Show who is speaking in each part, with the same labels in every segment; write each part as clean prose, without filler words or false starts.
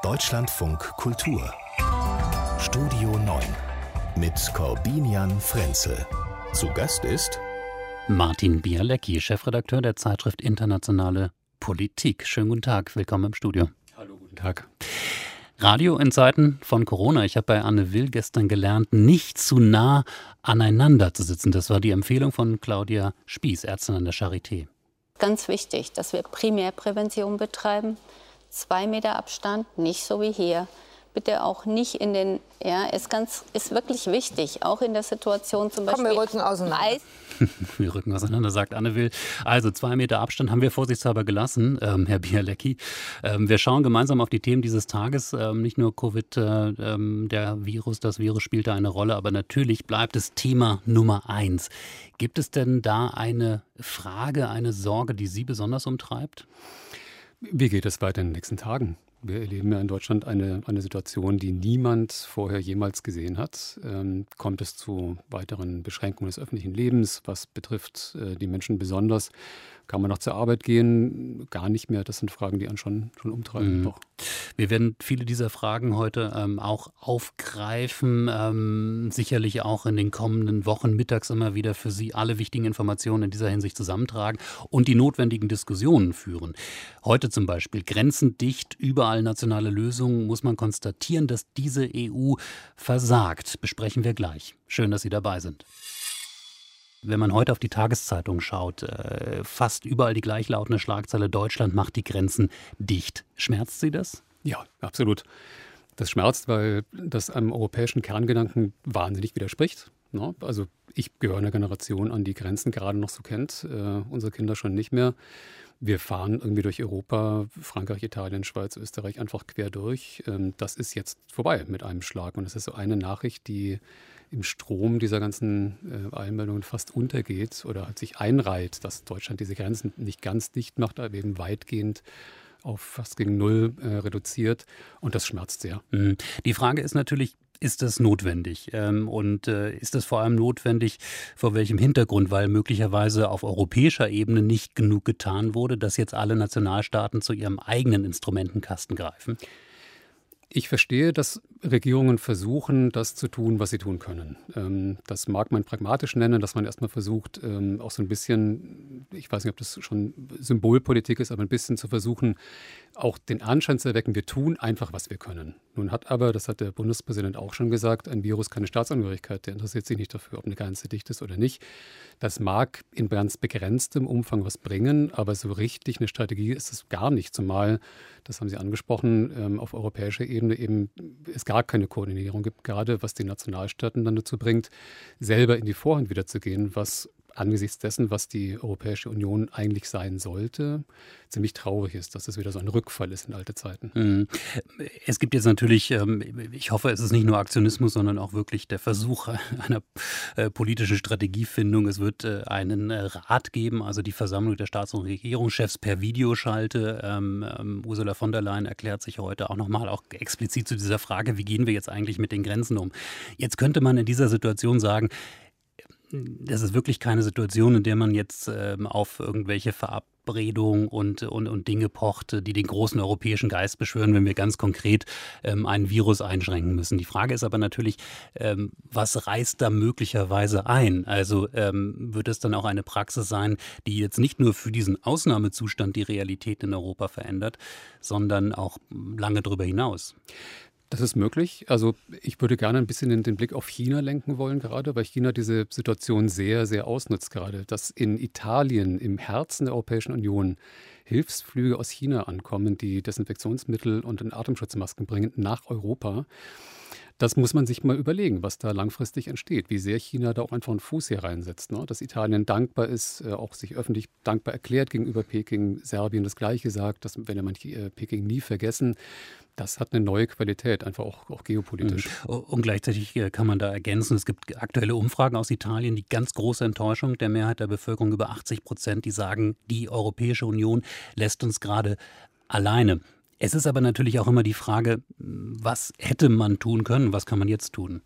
Speaker 1: Deutschlandfunk Kultur Studio 9 mit Corbinian Frenzel. Zu Gast ist
Speaker 2: Martin Bialecki, Chefredakteur der Zeitschrift Internationale Politik. Schönen guten Tag, willkommen im Studio.
Speaker 3: Hallo, guten Tag.
Speaker 2: Radio in Zeiten von Corona. Ich habe bei Anne Will gestern gelernt, nicht zu nah aneinander zu sitzen. Das war die Empfehlung von Claudia Spieß, Ärztin an der Charité.
Speaker 4: Ganz wichtig, dass wir Primärprävention betreiben. 2 Meter Abstand, nicht so wie hier. Bitte auch nicht in den, ist wirklich wichtig, auch in der Situation zum Beispiel.
Speaker 5: Komm, wir rücken auseinander.
Speaker 2: Wir rücken auseinander, sagt Anne Will. Also 2 Meter Abstand haben wir vorsichtshalber gelassen, Herr Bialecki. Wir schauen gemeinsam auf die Themen dieses Tages. Nicht nur Covid, das Virus spielt da eine Rolle, aber natürlich bleibt es Thema Nummer 1. Gibt es denn da eine Frage, eine Sorge, die Sie besonders umtreibt?
Speaker 3: Wie geht es weiter in den nächsten Tagen? Wir erleben ja in Deutschland eine Situation, die niemand vorher jemals gesehen hat. Kommt es zu weiteren Beschränkungen des öffentlichen Lebens? Was betrifft die Menschen besonders? Kann man noch zur Arbeit gehen? Gar nicht mehr. Das sind Fragen, die einen schon umtreiben. Doch.
Speaker 2: Wir werden viele dieser Fragen heute auch aufgreifen. Sicherlich auch in den kommenden Wochen mittags immer wieder für Sie alle wichtigen Informationen in dieser Hinsicht zusammentragen und die notwendigen Diskussionen führen. Heute zum Beispiel grenzendicht, überall nationale Lösungen, muss man konstatieren, dass diese EU versagt. Besprechen wir gleich. Schön, dass Sie dabei sind. Wenn man heute auf die Tageszeitung schaut, fast überall die gleichlautende Schlagzeile: Deutschland macht die Grenzen dicht. Schmerzt Sie das?
Speaker 3: Ja, absolut. Das schmerzt, weil das einem europäischen Kerngedanken wahnsinnig widerspricht. Also ich gehöre einer Generation an, die Grenzen gerade noch so kennt, unsere Kinder schon nicht mehr. Wir fahren irgendwie durch Europa, Frankreich, Italien, Schweiz, Österreich einfach quer durch. Das ist jetzt vorbei mit einem Schlag. Und das ist so eine Nachricht, die im Strom dieser ganzen Einmeldungen fast untergeht oder sich einreiht, dass Deutschland diese Grenzen nicht ganz dicht macht, aber eben weitgehend auf fast gegen Null reduziert. Und das schmerzt sehr.
Speaker 2: Die Frage ist natürlich, ist das notwendig? Und ist das vor allem notwendig, vor welchem Hintergrund? Weil möglicherweise auf europäischer Ebene nicht genug getan wurde, dass jetzt alle Nationalstaaten zu ihrem eigenen Instrumentenkasten greifen?
Speaker 3: Ich verstehe, dass Regierungen versuchen, das zu tun, was sie tun können. Das mag man pragmatisch nennen, dass man erstmal versucht, auch so ein bisschen, ich weiß nicht, ob das schon Symbolpolitik ist, aber ein bisschen zu versuchen, auch den Anschein zu erwecken, wir tun einfach, was wir können. Nun hat aber, das hat der Bundespräsident auch schon gesagt, ein Virus keine Staatsangehörigkeit. Der interessiert sich nicht dafür, ob eine Grenze dicht ist oder nicht. Das mag in ganz begrenztem Umfang was bringen, aber so richtig eine Strategie ist es gar nicht. Zumal, das haben Sie angesprochen, auf europäischer Ebene eben es gar keine Koordinierung gibt, gerade was die Nationalstaaten dann dazu bringt, selber in die Vorhand wieder zu gehen, was angesichts dessen, was die Europäische Union eigentlich sein sollte, ziemlich traurig ist, dass es wieder so ein Rückfall ist in alte Zeiten.
Speaker 2: Es gibt jetzt natürlich, ich hoffe, es ist nicht nur Aktionismus, sondern auch wirklich der Versuch einer politischen Strategiefindung. Es wird einen Rat geben, also die Versammlung der Staats- und Regierungschefs per Videoschalte. Ursula von der Leyen erklärt sich heute auch nochmal auch explizit zu dieser Frage, wie gehen wir jetzt eigentlich mit den Grenzen um? Jetzt könnte man in dieser Situation sagen, das ist wirklich keine Situation, in der man jetzt auf irgendwelche Verabredungen und Dinge pocht, die den großen europäischen Geist beschwören, wenn wir ganz konkret ein Virus einschränken müssen. Die Frage ist aber natürlich, was reißt da möglicherweise ein? Also wird es dann auch eine Praxis sein, die jetzt nicht nur für diesen Ausnahmezustand die Realität in Europa verändert, sondern auch lange darüber hinaus?
Speaker 3: Das ist möglich. Also ich würde gerne ein bisschen den Blick auf China lenken wollen gerade, weil China diese Situation sehr, sehr ausnutzt gerade. Dass in Italien, im Herzen der Europäischen Union, Hilfsflüge aus China ankommen, die Desinfektionsmittel und Atemschutzmasken bringen nach Europa. Das muss man sich mal überlegen, was da langfristig entsteht, wie sehr China da auch einfach einen Fuß hier reinsetzt. Dass Italien dankbar ist, auch sich öffentlich dankbar erklärt gegenüber Peking, Serbien das Gleiche sagt, dass wenn man Peking nie vergessen. Das hat eine neue Qualität, einfach auch geopolitisch.
Speaker 2: Und gleichzeitig kann man da ergänzen, es gibt aktuelle Umfragen aus Italien, die ganz große Enttäuschung der Mehrheit der Bevölkerung, über 80%, die sagen, die Europäische Union lässt uns gerade alleine. Es ist aber natürlich auch immer die Frage, was hätte man tun können, was kann man jetzt tun?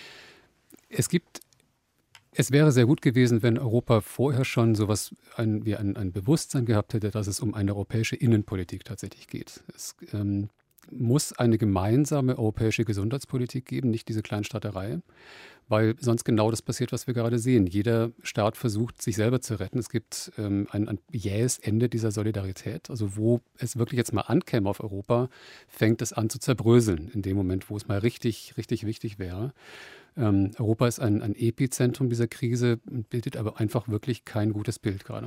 Speaker 3: Es wäre sehr gut gewesen, wenn Europa vorher schon sowas wie ein Bewusstsein gehabt hätte, dass es um eine europäische Innenpolitik tatsächlich geht. muss eine gemeinsame europäische Gesundheitspolitik geben, nicht diese Kleinstaaterei. Weil sonst genau das passiert, was wir gerade sehen. Jeder Staat versucht, sich selber zu retten. Es gibt ein jähes Ende dieser Solidarität. Also wo es wirklich jetzt mal ankäme auf Europa, fängt es an zu zerbröseln. In dem Moment, wo es mal richtig, richtig wichtig wäre. Europa ist ein Epizentrum dieser Krise, bildet aber einfach wirklich kein gutes Bild gerade.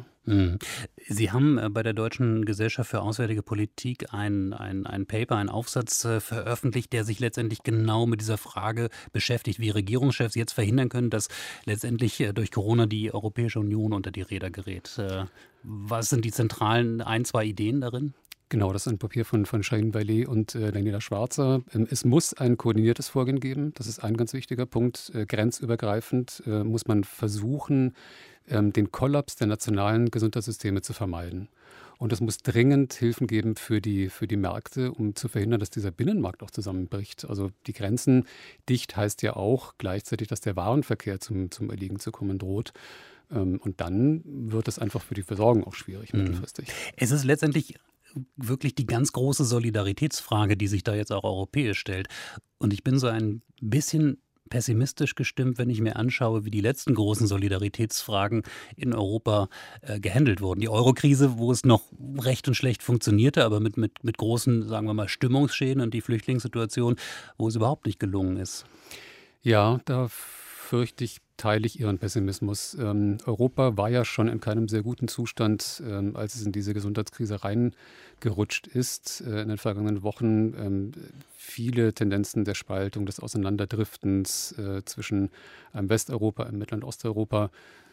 Speaker 2: Sie haben bei der Deutschen Gesellschaft für Auswärtige Politik ein Paper, einen Aufsatz veröffentlicht, der sich letztendlich genau mit dieser Frage beschäftigt, wie Regierungschefs jetzt verhindern können, dass letztendlich durch Corona die Europäische Union unter die Räder gerät. Was sind die zentralen 1-2 Ideen darin?
Speaker 3: Genau, das ist ein Papier von Shahin Bailey und Daniela Schwarzer. Es muss ein koordiniertes Vorgehen geben. Das ist ein ganz wichtiger Punkt. Grenzübergreifend muss man versuchen, den Kollaps der nationalen Gesundheitssysteme zu vermeiden. Und es muss dringend Hilfen geben für die Märkte, um zu verhindern, dass dieser Binnenmarkt auch zusammenbricht. Also die Grenzen dicht heißt ja auch gleichzeitig, dass der Warenverkehr zum Erliegen zu kommen droht. Und dann wird es einfach für die Versorgung auch schwierig mittelfristig.
Speaker 2: Es ist letztendlich wirklich die ganz große Solidaritätsfrage, die sich da jetzt auch europäisch stellt. Und ich bin so ein bisschen pessimistisch gestimmt, wenn ich mir anschaue, wie die letzten großen Solidaritätsfragen in Europa gehandelt wurden. Die Eurokrise, wo es noch recht und schlecht funktionierte, aber mit großen, sagen wir mal, Stimmungsschäden, und die Flüchtlingssituation, wo es überhaupt nicht gelungen ist.
Speaker 3: Ja, da fürchte ich, teile ich Ihren Pessimismus. Europa war ja schon in keinem sehr guten Zustand, als es in diese Gesundheitskrise reingerutscht ist in den vergangenen Wochen. Viele Tendenzen der Spaltung, des Auseinanderdriftens zwischen einem Westeuropa, einem Mittel- und Osteuropa.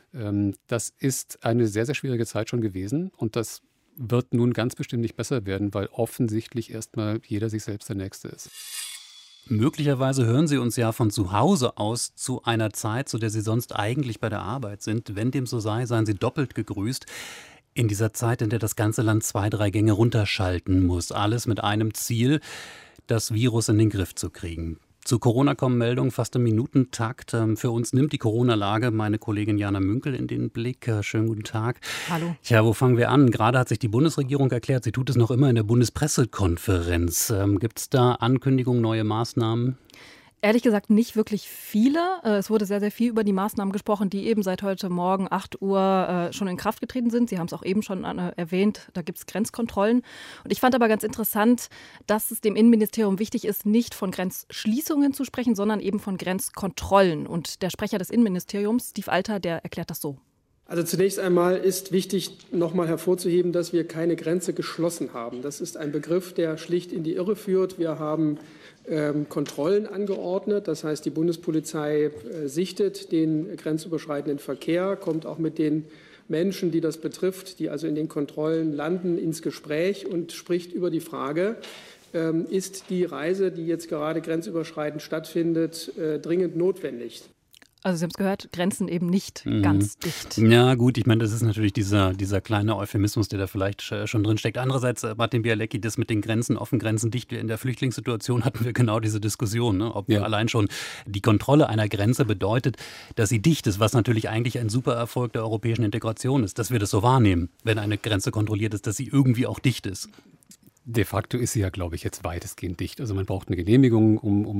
Speaker 3: Das ist eine sehr, sehr schwierige Zeit schon gewesen, und das wird nun ganz bestimmt nicht besser werden, weil offensichtlich erstmal jeder sich selbst der Nächste ist.
Speaker 2: Möglicherweise hören Sie uns ja von zu Hause aus zu einer Zeit, zu der Sie sonst eigentlich bei der Arbeit sind. Wenn dem so sei, seien Sie doppelt gegrüßt. In dieser Zeit, in der das ganze Land 2-3 Gänge runterschalten muss. Alles mit einem Ziel, das Virus in den Griff zu kriegen. Zu Corona kommen Meldungen fast im Minutentakt. Für uns nimmt die Corona-Lage meine Kollegin Jana Münkel in den Blick. Schönen guten Tag.
Speaker 5: Hallo.
Speaker 2: Tja, wo fangen wir an? Gerade hat sich die Bundesregierung erklärt, sie tut es noch immer in der Bundespressekonferenz. Gibt es da Ankündigungen, neue Maßnahmen?
Speaker 5: Ehrlich gesagt nicht wirklich viele. Es wurde sehr, sehr viel über die Maßnahmen gesprochen, die eben seit heute Morgen 8 Uhr schon in Kraft getreten sind. Sie haben es auch eben schon erwähnt, da gibt es Grenzkontrollen. Und ich fand aber ganz interessant, dass es dem Innenministerium wichtig ist, nicht von Grenzschließungen zu sprechen, sondern eben von Grenzkontrollen. Und der Sprecher des Innenministeriums, Steve Alter, der erklärt das so.
Speaker 6: Also zunächst einmal ist wichtig, nochmal hervorzuheben, dass wir keine Grenze geschlossen haben. Das ist ein Begriff, der schlicht in die Irre führt. Wir haben Kontrollen angeordnet. Das heißt, die Bundespolizei sichtet den grenzüberschreitenden Verkehr, kommt auch mit den Menschen, die das betrifft, die also in den Kontrollen landen, ins Gespräch und spricht über die Frage, ist die Reise, die jetzt gerade grenzüberschreitend stattfindet, dringend notwendig?
Speaker 5: Also Sie haben es gehört, Grenzen eben nicht ganz dicht.
Speaker 2: Ja gut, ich meine, das ist natürlich dieser kleine Euphemismus, der da vielleicht schon drin steckt. Andererseits, Martin Bialecki, das mit den Grenzen, offen, Grenzen dicht, in der Flüchtlingssituation hatten wir genau diese Diskussion, ne? Ob allein schon die Kontrolle einer Grenze bedeutet, dass sie dicht ist, was natürlich eigentlich ein super Erfolg der europäischen Integration ist, dass wir das so wahrnehmen, wenn eine Grenze kontrolliert ist, dass sie irgendwie auch dicht ist.
Speaker 3: De facto ist sie ja, glaube ich, jetzt weitestgehend dicht. Also man braucht eine Genehmigung,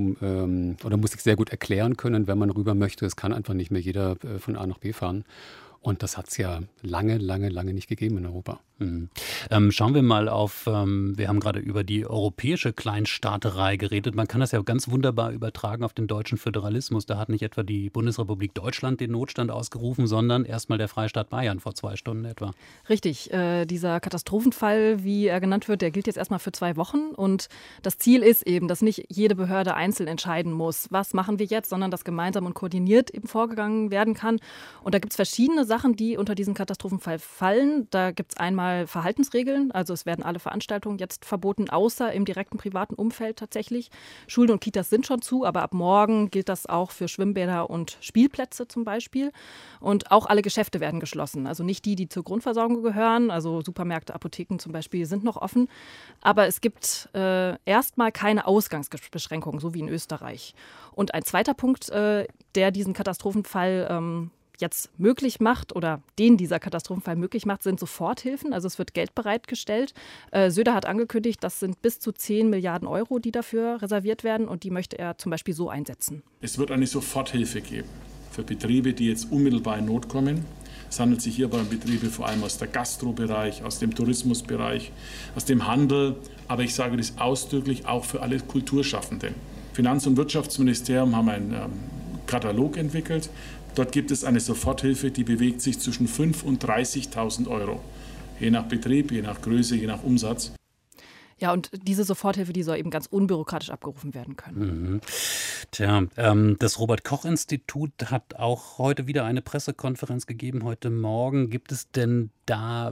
Speaker 3: oder muss sich sehr gut erklären können, wenn man rüber möchte. Es kann einfach nicht mehr jeder von A nach B fahren. Und das hat es ja lange, lange, lange nicht gegeben in Europa.
Speaker 2: Schauen wir mal auf, wir haben gerade über die europäische Kleinstaaterei geredet. Man kann das ja ganz wunderbar übertragen auf den deutschen Föderalismus. Da hat nicht etwa die Bundesrepublik Deutschland den Notstand ausgerufen, sondern erstmal der Freistaat Bayern vor 2 Stunden etwa.
Speaker 5: Richtig, dieser Katastrophenfall, wie er genannt wird, der gilt jetzt erstmal für 2 Wochen. Und das Ziel ist eben, dass nicht jede Behörde einzeln entscheiden muss, was machen wir jetzt, sondern dass gemeinsam und koordiniert eben vorgegangen werden kann. Und da gibt es verschiedene Sachen, die unter diesen Katastrophenfall fallen. Da gibt es einmal Verhaltensregeln, also es werden alle Veranstaltungen jetzt verboten, außer im direkten privaten Umfeld tatsächlich. Schulen und Kitas sind schon zu, aber ab morgen gilt das auch für Schwimmbäder und Spielplätze zum Beispiel. Und auch alle Geschäfte werden geschlossen, also nicht die zur Grundversorgung gehören, also Supermärkte, Apotheken zum Beispiel sind noch offen. Aber es gibt erstmal keine Ausgangsbeschränkungen, so wie in Österreich. Und ein zweiter Punkt, der diesen Katastrophenfall jetzt möglich macht oder den dieser Katastrophenfall möglich macht, sind Soforthilfen. Also es wird Geld bereitgestellt. Söder hat angekündigt, das sind bis zu 10 Milliarden Euro, die dafür reserviert werden und die möchte er zum Beispiel so einsetzen.
Speaker 7: Es wird eine Soforthilfe geben für Betriebe, die jetzt unmittelbar in Not kommen. Es handelt sich hierbei um Betriebe vor allem aus der Gastrobereich, aus dem Tourismusbereich, aus dem Handel, aber ich sage das ausdrücklich auch für alle Kulturschaffenden. Finanz- und Wirtschaftsministerium haben einen Katalog entwickelt. Dort gibt es eine Soforthilfe, die bewegt sich zwischen 5.000 und 30.000 Euro. Je nach Betrieb, je nach Größe, je nach Umsatz.
Speaker 5: Ja, und diese Soforthilfe, die soll eben ganz unbürokratisch abgerufen werden können.
Speaker 2: Mhm. Tja, das Robert-Koch-Institut hat auch heute wieder eine Pressekonferenz gegeben, heute Morgen. Gibt es denn da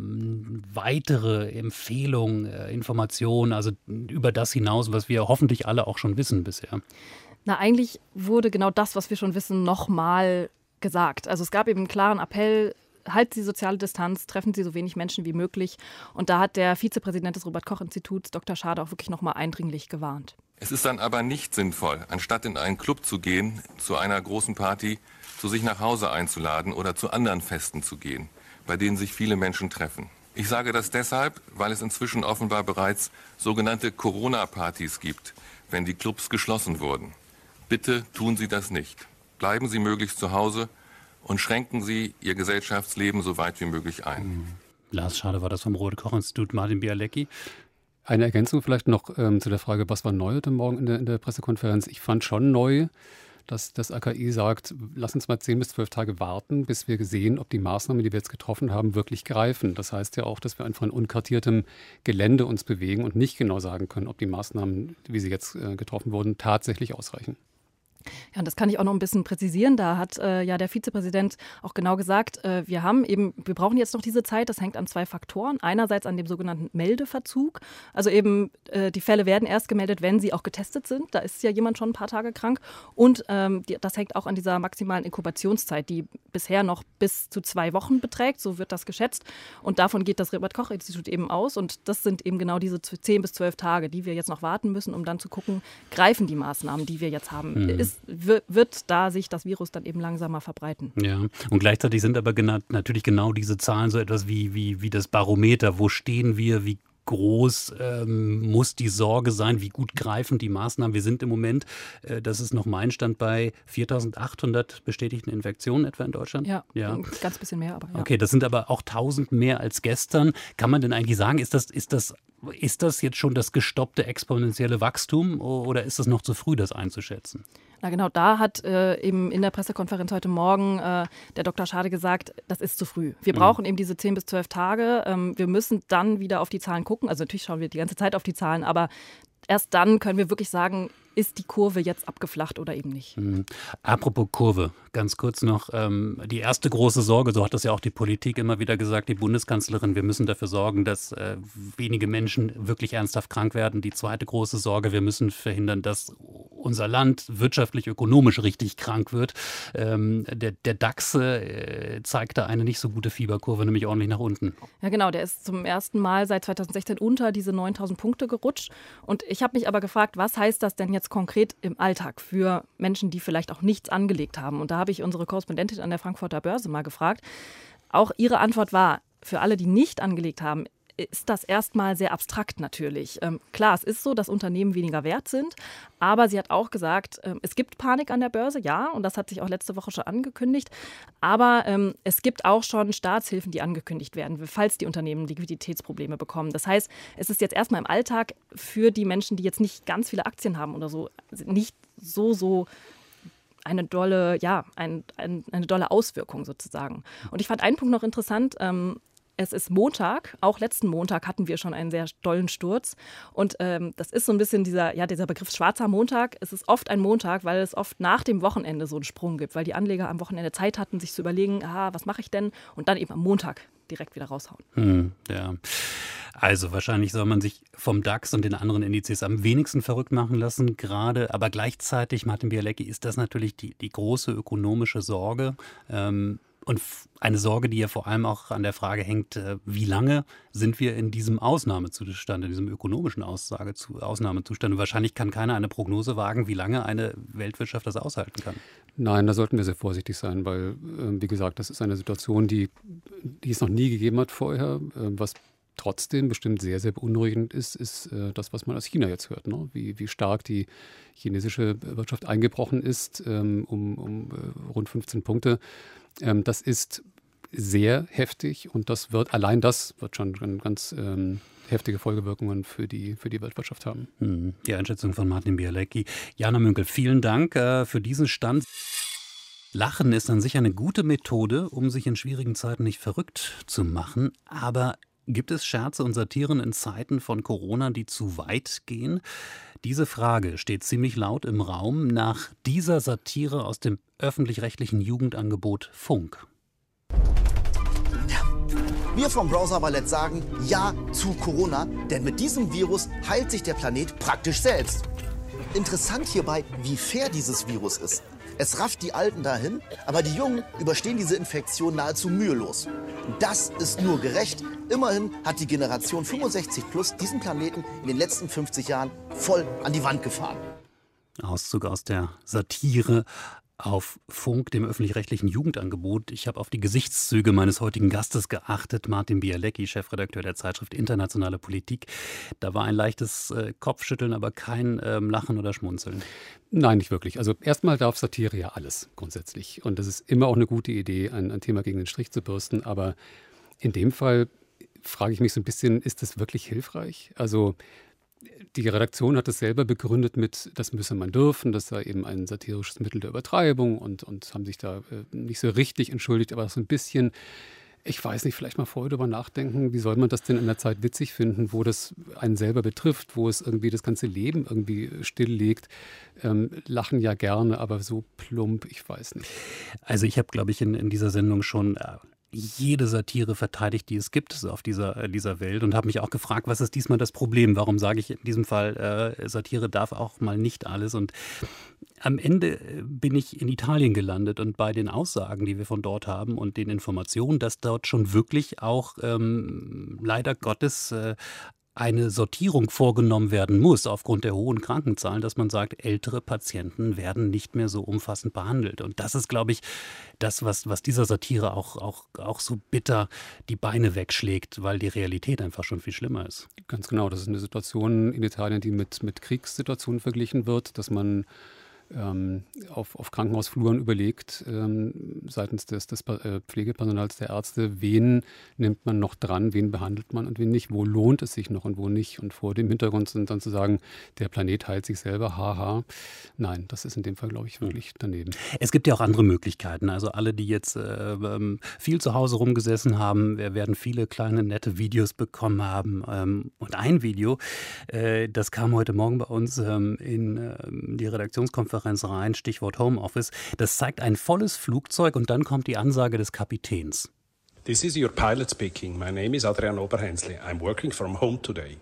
Speaker 2: weitere Empfehlungen, Informationen, also über das hinaus, was wir hoffentlich alle auch schon wissen bisher?
Speaker 5: Na, eigentlich wurde genau das, was wir schon wissen, nochmal gesagt. Also es gab eben einen klaren Appell, halten Sie soziale Distanz, treffen Sie so wenig Menschen wie möglich. Und da hat der Vizepräsident des Robert-Koch-Instituts, Dr. Schade, auch wirklich nochmal eindringlich gewarnt.
Speaker 8: Es ist dann aber nicht sinnvoll, anstatt in einen Club zu gehen, zu einer großen Party, zu sich nach Hause einzuladen oder zu anderen Festen zu gehen, bei denen sich viele Menschen treffen. Ich sage das deshalb, weil es inzwischen offenbar bereits sogenannte Corona-Partys gibt, wenn die Clubs geschlossen wurden. Bitte tun Sie das nicht. Bleiben Sie möglichst zu Hause und schränken Sie Ihr Gesellschaftsleben so weit wie möglich ein.
Speaker 2: Lars Schade war das vom Robert-Koch-Institut, Martin Bialecki.
Speaker 3: Eine Ergänzung vielleicht noch zu der Frage, was war neu heute Morgen in der Pressekonferenz. Ich fand schon neu, dass das AKI sagt, lass uns mal 10 bis 12 Tage warten, bis wir sehen, ob die Maßnahmen, die wir jetzt getroffen haben, wirklich greifen. Das heißt ja auch, dass wir einfach in unkartiertem Gelände uns bewegen und nicht genau sagen können, ob die Maßnahmen, wie sie jetzt getroffen wurden, tatsächlich ausreichen.
Speaker 5: Ja, und das kann ich auch noch ein bisschen präzisieren. Da hat ja der Vizepräsident auch genau gesagt, wir brauchen jetzt noch diese Zeit. Das hängt an 2 Faktoren. Einerseits an dem sogenannten Meldeverzug. Also eben die Fälle werden erst gemeldet, wenn sie auch getestet sind. Da ist ja jemand schon ein paar Tage krank. Und das hängt auch an dieser maximalen Inkubationszeit, die bisher noch bis zu 2 Wochen beträgt. So wird das geschätzt. Und davon geht das Robert-Koch-Institut eben aus. Und das sind eben genau diese 10 bis 12 Tage, die wir jetzt noch warten müssen, um dann zu gucken, greifen die Maßnahmen, die wir jetzt haben. Wird da sich das Virus dann eben langsamer verbreiten.
Speaker 2: Ja, und gleichzeitig sind aber natürlich genau diese Zahlen so etwas wie das Barometer. Wo stehen wir, wie groß muss die Sorge sein, wie gut greifen die Maßnahmen? Wir sind im Moment, das ist noch mein Stand, bei 4.800 bestätigten Infektionen etwa in Deutschland.
Speaker 5: Ja, ein ganz bisschen mehr. Aber ja.
Speaker 2: Okay, das sind aber auch 1.000 mehr als gestern. Kann man denn eigentlich sagen, ist das jetzt schon das gestoppte exponentielle Wachstum oder ist es noch zu früh, das einzuschätzen?
Speaker 5: Na genau, da hat eben in der Pressekonferenz heute Morgen der Dr. Schade gesagt, das ist zu früh. Wir brauchen eben diese 10 bis 12 Tage. Wir müssen dann wieder auf die Zahlen gucken. Also natürlich schauen wir die ganze Zeit auf die Zahlen, aber erst dann können wir wirklich sagen, ist die Kurve jetzt abgeflacht oder eben nicht.
Speaker 2: Apropos Kurve, ganz kurz noch. Die erste große Sorge, so hat das ja auch die Politik immer wieder gesagt, die Bundeskanzlerin, wir müssen dafür sorgen, dass wenige Menschen wirklich ernsthaft krank werden. Die zweite große Sorge, wir müssen verhindern, dass unser Land wirtschaftlich, ökonomisch richtig krank wird. Der DAX zeigt da eine nicht so gute Fieberkurve, nämlich ordentlich nach unten.
Speaker 5: Ja genau, der ist zum ersten Mal seit 2016 unter diese 9.000 Punkte gerutscht. Und ich habe mich aber gefragt, was heißt das denn jetzt konkret im Alltag für Menschen, die vielleicht auch nichts angelegt haben? Und da habe ich unsere Korrespondentin an der Frankfurter Börse mal gefragt. Auch ihre Antwort war, für alle, die nicht angelegt haben, ist das erstmal sehr abstrakt natürlich. Klar, es ist so, dass Unternehmen weniger wert sind, aber sie hat auch gesagt, es gibt Panik an der Börse, ja, und das hat sich auch letzte Woche schon angekündigt, aber es gibt auch schon Staatshilfen, die angekündigt werden, falls die Unternehmen Liquiditätsprobleme bekommen. Das heißt, es ist jetzt erstmal im Alltag für die Menschen, die jetzt nicht ganz viele Aktien haben oder so, nicht so eine dolle Auswirkung sozusagen. Und ich fand einen Punkt noch interessant. Es ist Montag, auch letzten Montag hatten wir schon einen sehr dollen Sturz und das ist so ein bisschen dieser Begriff schwarzer Montag. Es ist oft ein Montag, weil es oft nach dem Wochenende so einen Sprung gibt, weil die Anleger am Wochenende Zeit hatten, sich zu überlegen, was mache ich denn und dann eben am Montag direkt wieder raushauen.
Speaker 2: Ja, also wahrscheinlich soll man sich vom DAX und den anderen Indizes am wenigsten verrückt machen lassen gerade, aber gleichzeitig, Martin Bialecki, ist das natürlich die große ökonomische Sorge. Und eine Sorge, die ja vor allem auch an der Frage hängt, wie lange sind wir in diesem Ausnahmezustand, in diesem ökonomischen Ausnahmezustand. Und wahrscheinlich kann keiner eine Prognose wagen, wie lange eine Weltwirtschaft das aushalten kann.
Speaker 3: Nein, da sollten wir sehr vorsichtig sein, weil, wie gesagt, das ist eine Situation, die es noch nie gegeben hat vorher. Was trotzdem bestimmt sehr, sehr beunruhigend ist das, was man aus China jetzt hört, ne? Wie stark die chinesische Wirtschaft eingebrochen ist, um rund 15 Punkte. Das ist sehr heftig und allein das wird schon ganz heftige Folgewirkungen für die Weltwirtschaft haben.
Speaker 2: Die Einschätzung von Martin Bialecki. Jana Münkel, vielen Dank für diesen Stand. Lachen ist an sich eine gute Methode, um sich in schwierigen Zeiten nicht verrückt zu machen. Aber gibt es Scherze und Satiren in Zeiten von Corona, die zu weit gehen? Diese Frage steht ziemlich laut im Raum nach dieser Satire aus dem öffentlich-rechtlichen Jugendangebot Funk.
Speaker 9: Wir vom Browser Ballett sagen Ja zu Corona, denn mit diesem Virus heilt sich der Planet praktisch selbst. Interessant hierbei, wie fair dieses Virus ist. Es rafft die Alten dahin, aber die Jungen überstehen diese Infektion nahezu mühelos. Das ist nur gerecht. Immerhin hat die Generation 65+ diesen Planeten in den letzten 50 Jahren voll an die Wand gefahren.
Speaker 2: Auszug aus der Satire auf Funk, dem öffentlich-rechtlichen Jugendangebot. Ich habe auf die Gesichtszüge meines heutigen Gastes geachtet, Martin Bialecki, Chefredakteur der Zeitschrift Internationale Politik. Da war ein leichtes Kopfschütteln, aber kein Lachen oder Schmunzeln.
Speaker 3: Nein, nicht wirklich. Also erstmal darf Satire ja alles grundsätzlich. Und das ist immer auch eine gute Idee, ein Thema gegen den Strich zu bürsten. Aber in dem Fall frage ich mich so ein bisschen, ist das wirklich hilfreich? Also die Redaktion hat es selber begründet mit, das müsse man dürfen, das sei eben ein satirisches Mittel der Übertreibung und haben sich da nicht so richtig entschuldigt, aber so ein bisschen, ich weiß nicht, vielleicht mal vorher darüber nachdenken, wie soll man das denn in der Zeit witzig finden, wo das einen selber betrifft, wo es irgendwie das ganze Leben irgendwie stilllegt. Lachen ja gerne, aber so plump, ich weiß nicht.
Speaker 2: Also ich habe, glaube ich, in dieser Sendung schon jede Satire verteidigt, die es gibt auf dieser Welt und habe mich auch gefragt, was ist diesmal das Problem? Warum sage ich in diesem Fall, Satire darf auch mal nicht alles? Und am Ende bin ich in Italien gelandet und bei den Aussagen, die wir von dort haben und den Informationen, dass dort schon wirklich auch leider Gottes eine Sortierung vorgenommen werden muss aufgrund der hohen Krankenzahlen, dass man sagt, ältere Patienten werden nicht mehr so umfassend behandelt. Und das ist, glaube ich, das, was dieser Satire auch so bitter die Beine wegschlägt, weil die Realität einfach schon viel schlimmer ist.
Speaker 3: Ganz genau, das ist eine Situation in Italien, die mit Kriegssituationen verglichen wird, dass man auf Krankenhausfluren überlegt, seitens des Pflegepersonals, der Ärzte, wen nimmt man noch dran, wen behandelt man und wen nicht, wo lohnt es sich noch und wo nicht. Und vor dem Hintergrund sind dann zu sagen, der Planet heilt sich selber, haha. Nein, das ist in dem Fall, glaube ich, wirklich daneben.
Speaker 2: Es gibt ja auch andere Möglichkeiten. Also alle, die jetzt viel zu Hause rumgesessen haben, werden viele kleine, nette Videos bekommen haben. Und ein Video, das kam heute Morgen bei uns in die Redaktionskonferenz rein, Stichwort Homeoffice. Das zeigt ein volles Flugzeug und dann kommt die Ansage des Kapitäns.
Speaker 10: This is your pilot speaking. My name is Adrian Oberhensli. I'm working from home today.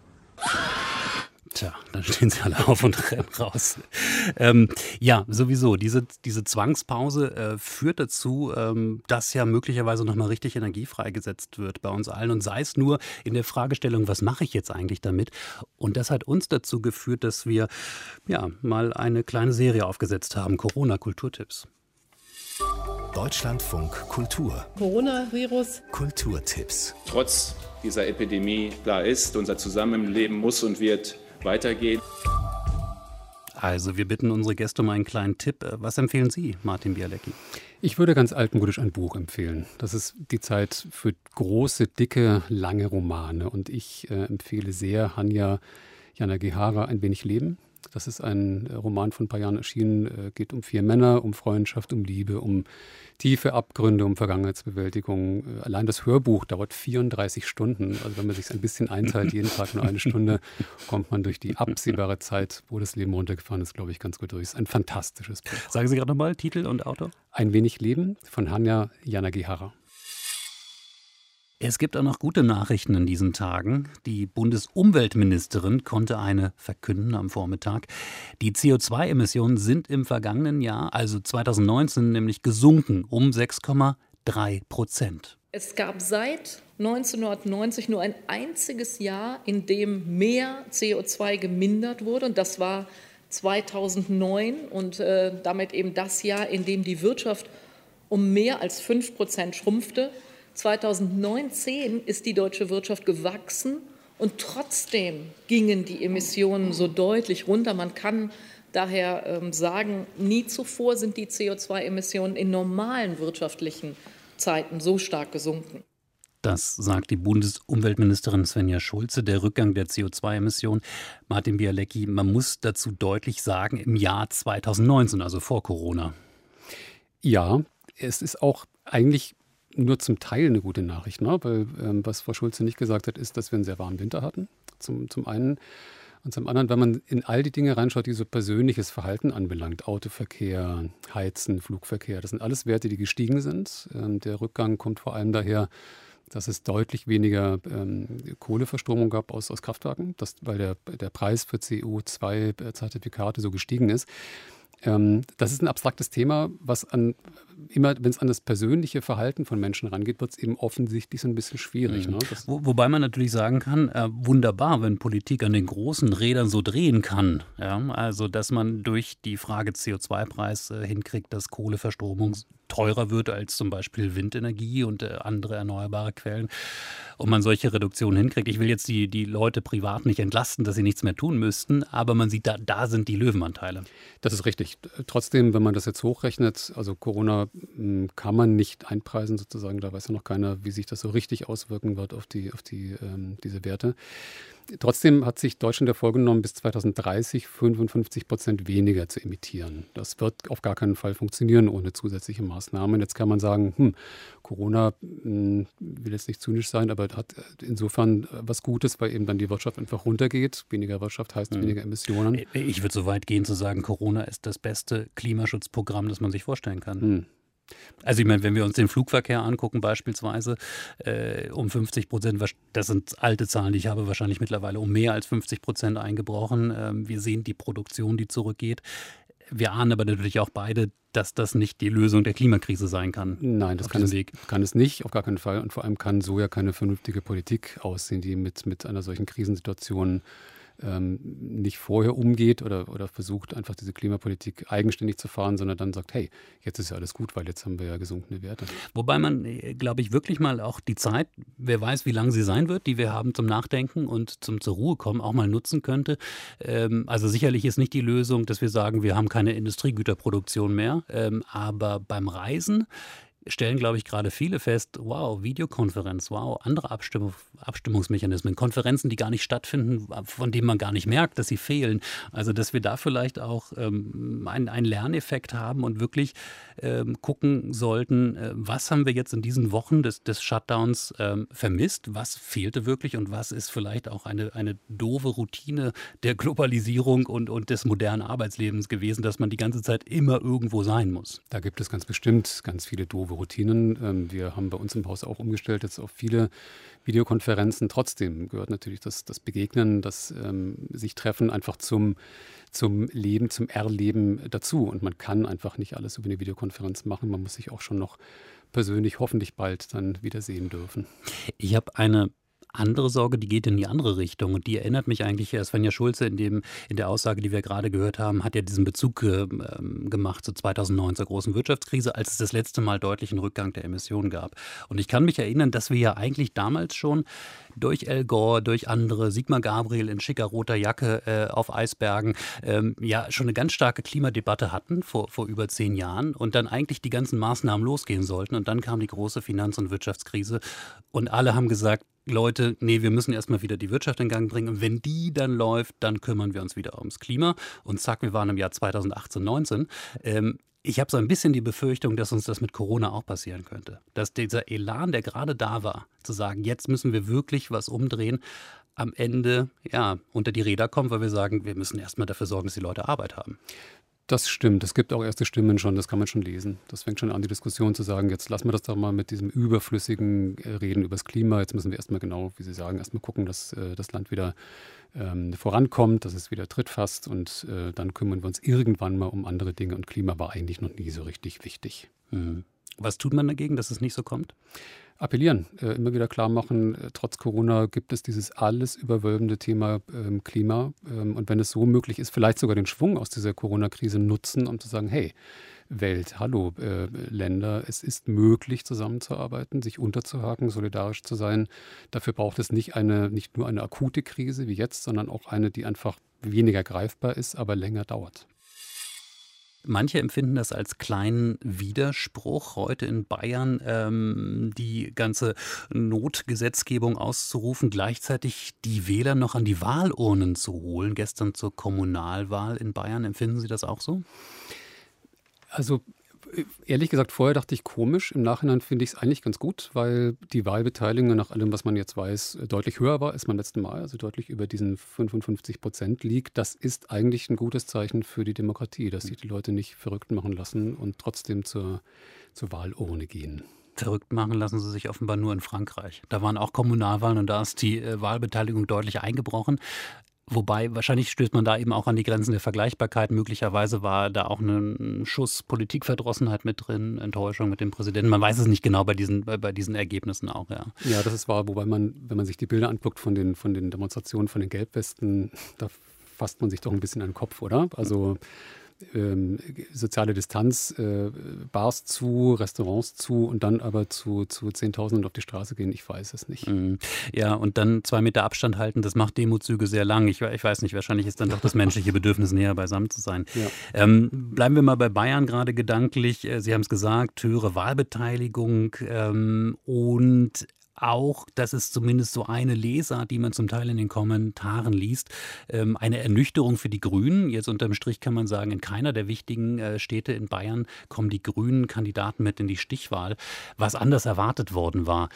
Speaker 2: Tja, dann stehen sie alle auf und rennen raus. Ja, sowieso. Diese Zwangspause führt dazu, dass ja möglicherweise nochmal richtig Energie freigesetzt wird bei uns allen. Und sei es nur in der Fragestellung, was mache ich jetzt eigentlich damit? Und das hat uns dazu geführt, dass wir ja mal eine kleine Serie aufgesetzt haben. Corona-Kulturtipps.
Speaker 1: Deutschlandfunk Kultur.
Speaker 11: Coronavirus.
Speaker 1: Kulturtipps.
Speaker 12: Trotz dieser Epidemie klar ist, unser Zusammenleben muss und wird weitergehen.
Speaker 2: Also wir bitten unsere Gäste um einen kleinen Tipp. Was empfehlen Sie, Martin Bialecki?
Speaker 3: Ich würde ganz altmodisch ein Buch empfehlen. Das ist die Zeit für große, dicke, lange Romane. Und ich empfehle sehr Hanya Yanagihara, Ein wenig Leben. Das ist ein Roman von ein paar Jahren erschienen, geht um 4 Männer, um Freundschaft, um Liebe, um tiefe Abgründe, um Vergangenheitsbewältigung. Allein das Hörbuch dauert 34 Stunden. Also wenn man sich ein bisschen einteilt, jeden Tag nur 1 Stunde, kommt man durch die absehbare Zeit, wo das Leben runtergefahren ist, glaube ich, ganz gut durch. Es ist ein fantastisches Buch.
Speaker 2: Sagen Sie gerade nochmal Titel und Autor?
Speaker 3: Ein wenig Leben von Hanya Yanagihara.
Speaker 2: Es gibt auch noch gute Nachrichten in diesen Tagen. Die Bundesumweltministerin konnte eine verkünden am Vormittag. Die CO2-Emissionen sind im vergangenen Jahr, also 2019, nämlich gesunken um 6,3%.
Speaker 11: Es gab seit 1990 nur ein einziges Jahr, in dem mehr CO2 gemindert wurde. Und das war 2009 und damit eben das Jahr, in dem die Wirtschaft um mehr als 5% schrumpfte. 2019 ist die deutsche Wirtschaft gewachsen und trotzdem gingen die Emissionen so deutlich runter. Man kann daher sagen, nie zuvor sind die CO2-Emissionen in normalen wirtschaftlichen Zeiten so stark gesunken.
Speaker 2: Das sagt die Bundesumweltministerin Svenja Schulze, der Rückgang der CO2-Emissionen. Martin Bialecki, man muss dazu deutlich sagen, im Jahr 2019, also vor Corona.
Speaker 3: Ja, es ist auch eigentlich nur zum Teil eine gute Nachricht, ne? Weil was Frau Schulze nicht gesagt hat, ist, dass wir einen sehr warmen Winter hatten, zum einen. Und zum anderen, wenn man in all die Dinge reinschaut, die so persönliches Verhalten anbelangt, Autoverkehr, Heizen, Flugverkehr, das sind alles Werte, die gestiegen sind. Der Rückgang kommt vor allem daher, dass es deutlich weniger Kohleverstromung gab aus Kraftwerken, weil der Preis für CO2-Zertifikate so gestiegen ist. Das ist ein abstraktes Thema, was immer, wenn es an das persönliche Verhalten von Menschen rangeht, wird es eben offensichtlich so ein bisschen schwierig. Ne?
Speaker 2: Wobei man natürlich sagen kann, wunderbar, wenn Politik an den großen Rädern so drehen kann. Ja? Also, dass man durch die Frage CO2-Preis hinkriegt, dass Kohleverstromung teurer wird als zum Beispiel Windenergie und andere erneuerbare Quellen und man solche Reduktionen hinkriegt. Ich will jetzt die Leute privat nicht entlasten, dass sie nichts mehr tun müssten, aber man sieht, da sind die Löwenanteile.
Speaker 3: Das ist richtig. Trotzdem, wenn man das jetzt hochrechnet, also Corona kann man nicht einpreisen sozusagen, da weiß ja noch keiner, wie sich das so richtig auswirken wird auf diese Werte. Trotzdem hat sich Deutschland ja vorgenommen, bis 2030 55% weniger zu emittieren. Das wird auf gar keinen Fall funktionieren ohne zusätzliche Maßnahmen. Jetzt kann man sagen, Corona will jetzt nicht zynisch sein, aber hat insofern was Gutes, weil eben dann die Wirtschaft einfach runtergeht. Weniger Wirtschaft heißt weniger Emissionen.
Speaker 2: Ich würde so weit gehen zu sagen, Corona ist das beste Klimaschutzprogramm, das man sich vorstellen kann. Also ich meine, wenn wir uns den Flugverkehr angucken beispielsweise, um 50%, das sind alte Zahlen, die ich habe, wahrscheinlich mittlerweile um mehr als 50% eingebrochen. Wir sehen die Produktion, die zurückgeht. Wir ahnen aber natürlich auch beide, dass das nicht die Lösung der Klimakrise sein kann.
Speaker 3: Nein, das kann es nicht, auf gar keinen Fall. Und vor allem kann so ja keine vernünftige Politik aussehen, die mit einer solchen Krisensituation nicht vorher umgeht oder versucht, einfach diese Klimapolitik eigenständig zu fahren, sondern dann sagt, hey, jetzt ist ja alles gut, weil jetzt haben wir ja gesunkene Werte.
Speaker 2: Wobei man, glaube ich, wirklich mal auch die Zeit, wer weiß, wie lang sie sein wird, die wir haben zum Nachdenken und zum zur Ruhe kommen, auch mal nutzen könnte. Also sicherlich ist nicht die Lösung, dass wir sagen, wir haben keine Industriegüterproduktion mehr, aber beim Reisen stellen, glaube ich, gerade viele fest, wow, Videokonferenz, wow, andere Abstimmungsmechanismen, Konferenzen, die gar nicht stattfinden, von denen man gar nicht merkt, dass sie fehlen. Also, dass wir da vielleicht auch einen Lerneffekt haben und wirklich gucken sollten, was haben wir jetzt in diesen Wochen des Shutdowns vermisst, was fehlte wirklich und was ist vielleicht auch eine doofe Routine der Globalisierung und des modernen Arbeitslebens gewesen, dass man die ganze Zeit immer irgendwo sein muss.
Speaker 3: Da gibt es ganz bestimmt ganz viele doofe Routinen. Wir haben bei uns im Haus auch umgestellt jetzt auf viele Videokonferenzen. Trotzdem gehört natürlich das Begegnen, das sich treffen einfach zum Leben, zum Erleben dazu. Und man kann einfach nicht alles über eine Videokonferenz machen. Man muss sich auch schon noch persönlich hoffentlich bald dann wiedersehen dürfen.
Speaker 2: Ich habe eine andere Sorge, die geht in die andere Richtung und die erinnert mich eigentlich, Svenja Schulze in der Aussage, die wir gerade gehört haben, hat ja diesen Bezug gemacht zu 2009 zur großen Wirtschaftskrise, als es das letzte Mal deutlichen Rückgang der Emissionen gab. Und ich kann mich erinnern, dass wir ja eigentlich damals schon durch Al Gore, durch andere, Sigmar Gabriel in schicker roter Jacke auf Eisbergen, ja schon eine ganz starke Klimadebatte hatten vor über 10 Jahren und dann eigentlich die ganzen Maßnahmen losgehen sollten. Und dann kam die große Finanz- und Wirtschaftskrise und alle haben gesagt, Leute, nee, wir müssen erstmal wieder die Wirtschaft in Gang bringen und wenn die dann läuft, dann kümmern wir uns wieder ums Klima und zack, wir waren im Jahr 2018, 19. Ich habe so ein bisschen die Befürchtung, dass uns das mit Corona auch passieren könnte. Dass dieser Elan, der gerade da war, zu sagen, jetzt müssen wir wirklich was umdrehen, am Ende ja unter die Räder kommt, weil wir sagen, wir müssen erstmal dafür sorgen, dass die Leute Arbeit haben.
Speaker 3: Das stimmt. Es gibt auch erste Stimmen schon, das kann man schon lesen. Das fängt schon an, die Diskussion zu sagen, jetzt lassen wir das doch mal mit diesem überflüssigen Reden über das Klima. Jetzt müssen wir erstmal genau, wie Sie sagen, erstmal gucken, dass das Land wieder vorankommt, dass es wieder Tritt fasst und dann kümmern wir uns irgendwann mal um andere Dinge. Und Klima war eigentlich noch nie so richtig wichtig.
Speaker 2: Was tut man dagegen, dass es nicht so kommt?
Speaker 3: appellieren, immer wieder klar machen, trotz Corona gibt es dieses alles überwölbende Thema Klima. Und wenn es so möglich ist, vielleicht sogar den Schwung aus dieser Corona-Krise nutzen, um zu sagen, hey, Welt, hallo Länder, es ist möglich zusammenzuarbeiten, sich unterzuhaken, solidarisch zu sein. Dafür braucht es nicht nur eine akute Krise wie jetzt, sondern auch eine, die einfach weniger greifbar ist, aber länger dauert.
Speaker 2: Manche empfinden das als kleinen Widerspruch, heute in Bayern die ganze Notgesetzgebung auszurufen, gleichzeitig die Wähler noch an die Wahlurnen zu holen. Gestern zur Kommunalwahl in Bayern. Empfinden Sie das auch so?
Speaker 3: Also ehrlich gesagt, vorher dachte ich komisch. Im Nachhinein finde ich es eigentlich ganz gut, weil die Wahlbeteiligung nach allem, was man jetzt weiß, deutlich höher war als beim letzten Mal, also deutlich über diesen 55% liegt. Das ist eigentlich ein gutes Zeichen für die Demokratie, dass sich die Leute nicht verrückt machen lassen und trotzdem zur Wahlurne gehen.
Speaker 2: Verrückt machen lassen sie sich offenbar nur in Frankreich. Da waren auch Kommunalwahlen und da ist die Wahlbeteiligung deutlich eingebrochen. Wobei, wahrscheinlich stößt man da eben auch an die Grenzen der Vergleichbarkeit. Möglicherweise war da auch ein Schuss Politikverdrossenheit mit drin, Enttäuschung mit dem Präsidenten. Man weiß es nicht genau bei diesen Ergebnissen auch, ja.
Speaker 3: Ja, das ist wahr, wobei man, wenn man sich die Bilder anguckt von den Demonstrationen, von den Gelbwesten, da fasst man sich doch ein bisschen an den Kopf, oder? Also soziale Distanz, Bars zu, Restaurants zu und dann aber zu 10.000 auf die Straße gehen, ich weiß es nicht.
Speaker 2: Ja, und dann 2 Meter Abstand halten, das macht Demutzüge sehr lang. Ich weiß nicht, wahrscheinlich ist dann doch das menschliche Bedürfnis, näher beisammen zu sein. Ja. Bleiben wir mal bei Bayern gerade gedanklich. Sie haben es gesagt, höhere Wahlbeteiligung und auch, das ist zumindest so eine Lesart, die man zum Teil in den Kommentaren liest, eine Ernüchterung für die Grünen. Jetzt unterm Strich kann man sagen, in keiner der wichtigen Städte in Bayern kommen die grünen Kandidaten mit in die Stichwahl, was anders erwartet worden war.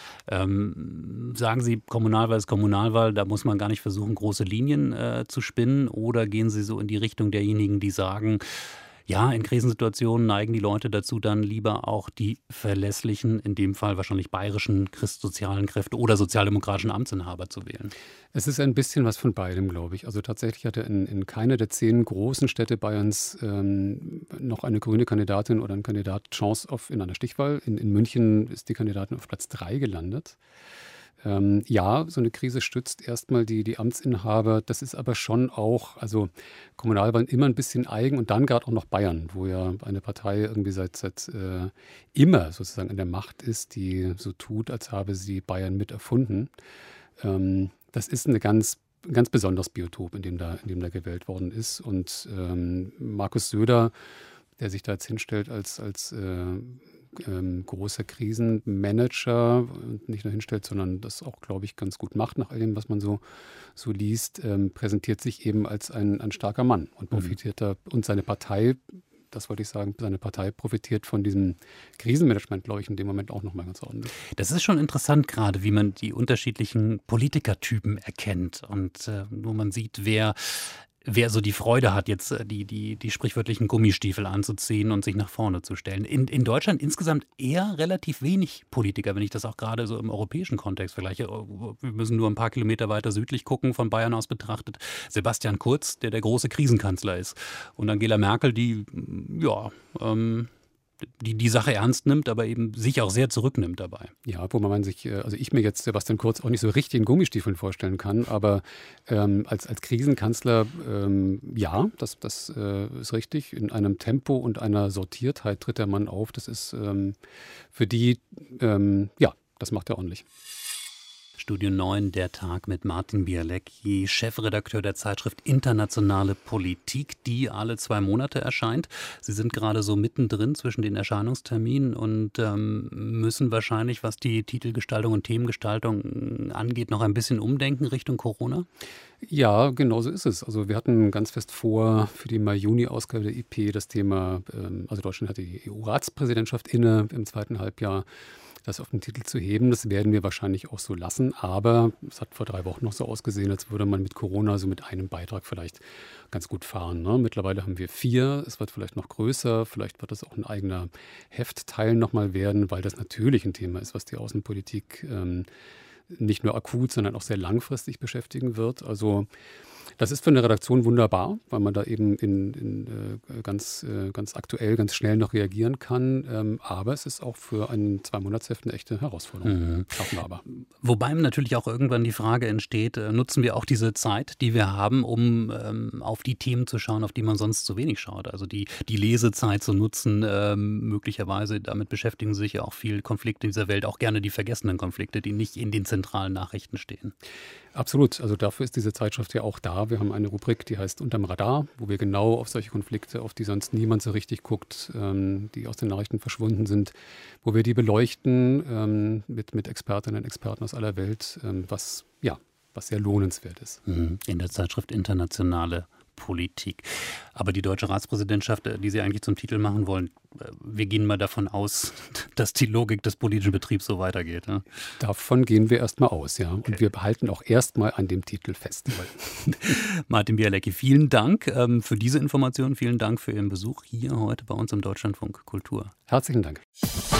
Speaker 2: Sagen Sie, Kommunalwahl ist Kommunalwahl, da muss man gar nicht versuchen, große Linien zu spinnen, oder gehen Sie so in die Richtung derjenigen, die sagen, ja, in Krisensituationen neigen die Leute dazu, dann lieber auch die verlässlichen, in dem Fall wahrscheinlich bayerischen christsozialen Kräfte oder sozialdemokratischen Amtsinhaber zu wählen?
Speaker 3: Es ist ein bisschen was von beidem, glaube ich. Also tatsächlich hatte in keiner der 10 großen Städte Bayerns noch eine grüne Kandidatin oder ein Kandidat Chance in einer Stichwahl. In München ist die Kandidatin auf Platz 3 gelandet. Ja, so eine Krise stützt erstmal die Amtsinhaber. Das ist aber schon auch, also Kommunalwahlen immer ein bisschen eigen und dann gerade auch noch Bayern, wo ja eine Partei irgendwie seit immer sozusagen an der Macht ist, die so tut, als habe sie Bayern mit erfunden. Das ist ein ganz besonderes Biotop, in dem da gewählt worden ist. Und Markus Söder, der sich da jetzt hinstellt als großer Krisenmanager und nicht nur hinstellt, sondern das auch, glaube ich, ganz gut macht nach all dem, was man so liest, präsentiert sich eben als ein starker Mann und profitiert da, und seine Partei, das wollte ich sagen, seine Partei profitiert von diesem Krisenmanagement, glaube ich, in dem Moment auch nochmal ganz ordentlich.
Speaker 2: Das ist schon interessant gerade, wie man die unterschiedlichen Politikertypen erkennt und wo man sieht, wer so die Freude hat, jetzt die sprichwörtlichen Gummistiefel anzuziehen und sich nach vorne zu stellen. In Deutschland insgesamt eher relativ wenig Politiker, wenn ich das auch gerade so im europäischen Kontext vergleiche. Wir müssen nur ein paar Kilometer weiter südlich gucken, von Bayern aus betrachtet. Sebastian Kurz, der große Krisenkanzler ist. Und Angela Merkel, die die Sache ernst nimmt, aber eben sich auch sehr zurücknimmt dabei.
Speaker 3: Ja, wo man sich, also ich mir jetzt Sebastian Kurz auch nicht so richtig in Gummistiefeln vorstellen kann, aber als Krisenkanzler, ja, das ist richtig. In einem Tempo und einer Sortiertheit tritt der Mann auf. Das ist für die, ja, das macht er ordentlich.
Speaker 2: Studio 9, der Tag mit Martin Bialecki, Chefredakteur der Zeitschrift Internationale Politik, die alle 2 Monate erscheint. Sie sind gerade so mittendrin zwischen den Erscheinungsterminen und müssen wahrscheinlich, was die Titelgestaltung und Themengestaltung angeht, noch ein bisschen umdenken Richtung Corona?
Speaker 3: Ja, genau so ist es. Also wir hatten ganz fest vor, für die Mai-Juni-Ausgabe der IP das Thema, also Deutschland hatte die EU-Ratspräsidentschaft inne im 2. Halbjahr, das auf den Titel zu heben. Das werden wir wahrscheinlich auch so lassen. Aber es hat vor 3 Wochen noch so ausgesehen, als würde man mit Corona so mit einem Beitrag vielleicht ganz gut fahren. Ne? Mittlerweile haben wir 4. Es wird vielleicht noch größer. Vielleicht wird das auch ein eigener Heftteil nochmal werden, weil das natürlich ein Thema ist, was die Außenpolitik nicht nur akut, sondern auch sehr langfristig beschäftigen wird. Also Das ist für eine Redaktion wunderbar, weil man da eben ganz aktuell, ganz schnell noch reagieren kann. Aber es ist auch für ein 2-Monatsheft eine echte Herausforderung. Schaffen wir aber.
Speaker 2: Wobei natürlich auch irgendwann die Frage entsteht, nutzen wir auch diese Zeit, die wir haben, um auf die Themen zu schauen, auf die man sonst zu wenig schaut. Also die Lesezeit zu nutzen, möglicherweise damit beschäftigen sich ja auch viele Konflikte in dieser Welt, auch gerne die vergessenen Konflikte, die nicht in den zentralen Nachrichten stehen.
Speaker 3: Absolut. Also dafür ist diese Zeitschrift ja auch da. Wir haben eine Rubrik, die heißt Unterm Radar, wo wir genau auf solche Konflikte, auf die sonst niemand so richtig guckt, die aus den Nachrichten verschwunden sind, wo wir die beleuchten mit Expertinnen und Experten aus aller Welt, was sehr lohnenswert ist.
Speaker 2: In der Zeitschrift Internationale Politik. Aber die deutsche Ratspräsidentschaft, die Sie eigentlich zum Titel machen wollen, wir gehen mal davon aus, dass die Logik des politischen Betriebs so weitergeht. Ja?
Speaker 3: Davon gehen wir erstmal aus, ja. Und wir behalten auch erstmal an dem Titel fest.
Speaker 2: Martin Bialecki, vielen Dank für diese Informationen. Vielen Dank für Ihren Besuch hier heute bei uns im Deutschlandfunk Kultur.
Speaker 3: Herzlichen Dank.